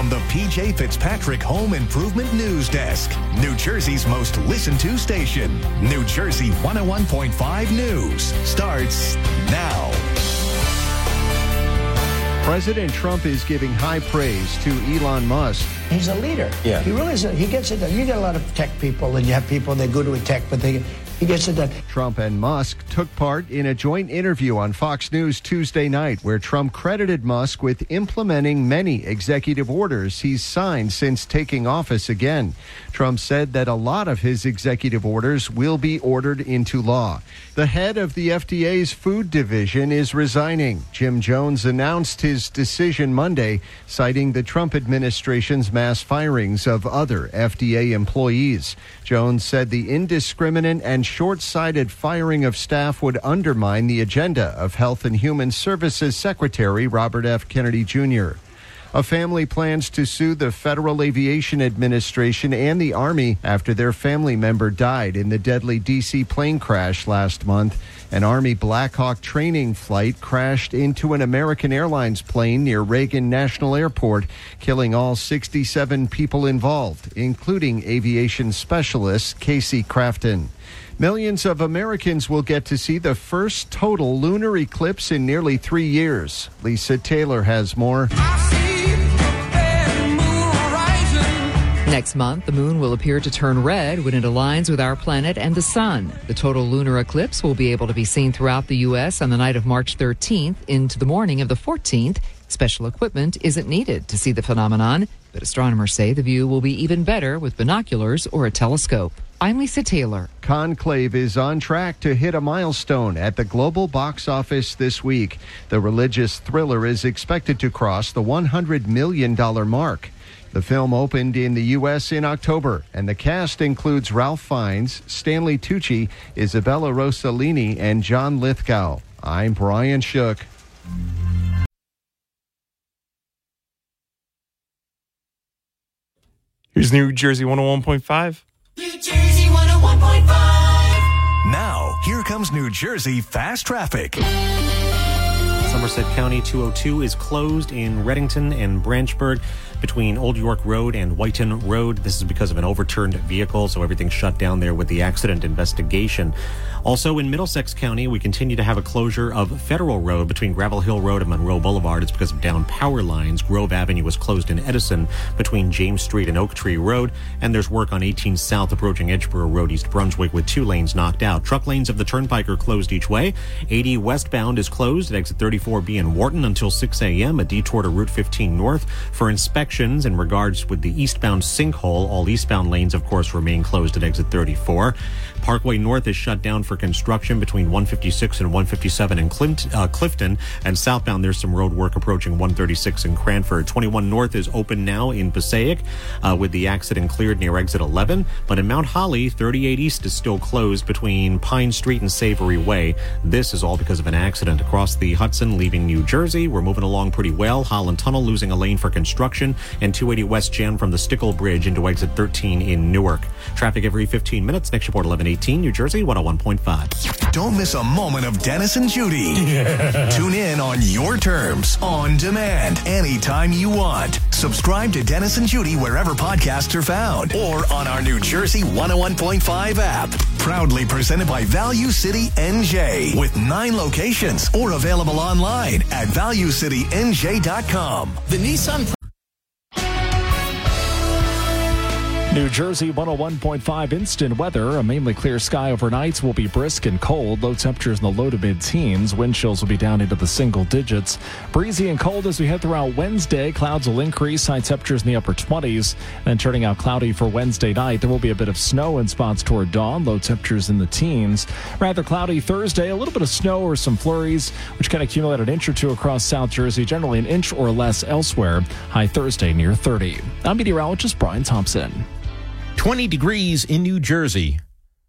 from the PJ Fitzpatrick Home Improvement News Desk, New Jersey's most listened to station. New Jersey 101.5 News starts now. President Trump is giving high praise to Elon Musk. He's a leader. Yeah. He really is. He gets it done. You get a lot of tech people, and you have people that are good with tech, but he gets it done. Trump and Musk took part in a joint interview on Fox News Tuesday night, where Trump credited Musk with implementing many executive orders he's signed since taking office again. Trump said that a lot of his executive orders will be ordered into law. The head of the FDA's food division is resigning. Jim Jones announced his decision Monday, citing the Trump administration's mass firings of other FDA employees. Jones said the indiscriminate and short-sighted firing of staff would undermine the agenda of Health and Human Services Secretary Robert F. Kennedy Jr. A family plans to sue the Federal Aviation Administration and the Army after their family member died in the deadly D.C. plane crash last month. An Army Black Hawk training flight crashed into an American Airlines plane near Reagan National Airport, killing all 67 people involved, including aviation specialist Casey Crafton. Millions of Americans will get to see the first total lunar eclipse in nearly 3 years. Lisa Taylor has more. Next month, the moon will appear to turn red when it aligns with our planet and the sun. The total lunar eclipse will be able to be seen throughout the U.S. on the night of March 13th into the morning of the 14th. Special equipment isn't needed to see the phenomenon, but astronomers say the view will be even better with binoculars or a telescope. I'm Lisa Taylor. Conclave is on track to hit a milestone at the global box office this week. The religious thriller is expected to cross the $100 million mark. The film opened in the U.S. in October, and the cast includes Ralph Fiennes, Stanley Tucci, Isabella Rossellini, and John Lithgow. I'm Brian Shook. Here's New Jersey 101.5. New Jersey 101.5. Now, here comes New Jersey Fast Traffic. Somerset County 202 is closed in Reddington and Branchburg between Old York Road and Whiten Road. This is because of an overturned vehicle, so everything's shut down there with the accident investigation. Also in Middlesex County, we continue to have a closure of Federal Road between Gravel Hill Road and Monroe Boulevard. It's because of down power lines. Grove Avenue was closed in Edison between James Street and Oak Tree Road. And there's work on 18 South approaching Edgeboro Road, East Brunswick, with 2 lanes knocked out. Truck lanes of the Turnpike are closed each way. 80 westbound is closed at exit 34B in Wharton until 6 a.m. A detour to Route 15 North for inspections in regards with the eastbound sinkhole. All eastbound lanes, of course, remain closed at exit 34. Parkway North is shut down for construction between 156 and 157 in Clifton, and southbound there's some road work approaching 136 in Cranford. 21 North is open now in Passaic with the accident cleared near exit 11, but in Mount Holly, 38 East is still closed between Pine Street and Savory Way. This is all because of an accident across the Hudson leaving New Jersey. We're moving along pretty well. Holland Tunnel losing a lane for construction, and 280 West Jam from the Stickle Bridge into exit 13 in Newark. Traffic every 15 minutes. Next report 11:18, New Jersey 101.5. Don't miss a moment of Dennis and Judy. Tune in on your terms, on demand, anytime you want. Subscribe to Dennis and Judy wherever podcasts are found or on our New Jersey 101.5 app. Proudly presented by Value City NJ with 9 locations or available online at valuecitynj.com. The Nissan New Jersey 101.5 instant weather. A mainly clear sky overnight will be brisk and cold. Low temperatures in the low to mid-teens. Wind chills will be down into the single digits. Breezy and cold as we head throughout Wednesday. Clouds will increase. High temperatures in the upper 20s. Then turning out cloudy for Wednesday night. There will be a bit of snow in spots toward dawn. Low temperatures in the teens. Rather cloudy Thursday. A little bit of snow or some flurries, which can accumulate an inch or two across South Jersey. Generally an inch or less elsewhere. High Thursday near 30. I'm meteorologist Brian Thompson. 20 degrees in New Jersey.